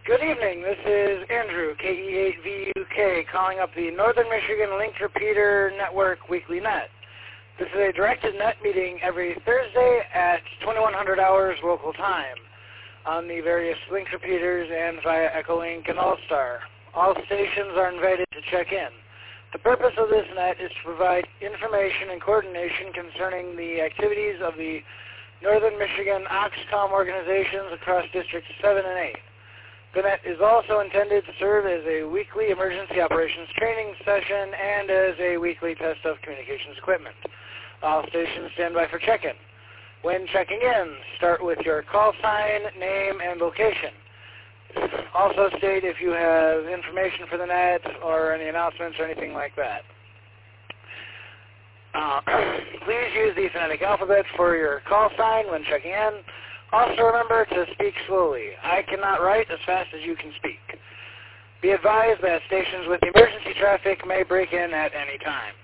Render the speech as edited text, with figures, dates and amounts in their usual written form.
Good evening. This is Andrew, KE8VUK, calling up the Northern Michigan Linked Repeater Network Weekly Net. This is a directed net meeting every Thursday at 2100 hours local time on the various Linked Repeaters and via Echolink and Allstar. All stations are invited to check in. The purpose of this net is to provide information and coordination concerning the activities of the Northern Michigan OXCOM organizations across Districts 7 and 8. The net is also intended to serve as a weekly emergency operations training session and as a weekly test of communications equipment. All stations stand by for check-in. When checking in, start with your call sign, name, and location. Also state if you have information for the net or any announcements or anything like that. Please use the phonetic alphabet for your call sign when checking in. Also remember to speak slowly. I cannot write as fast as you can speak. Be advised that stations with emergency traffic may break in at any time.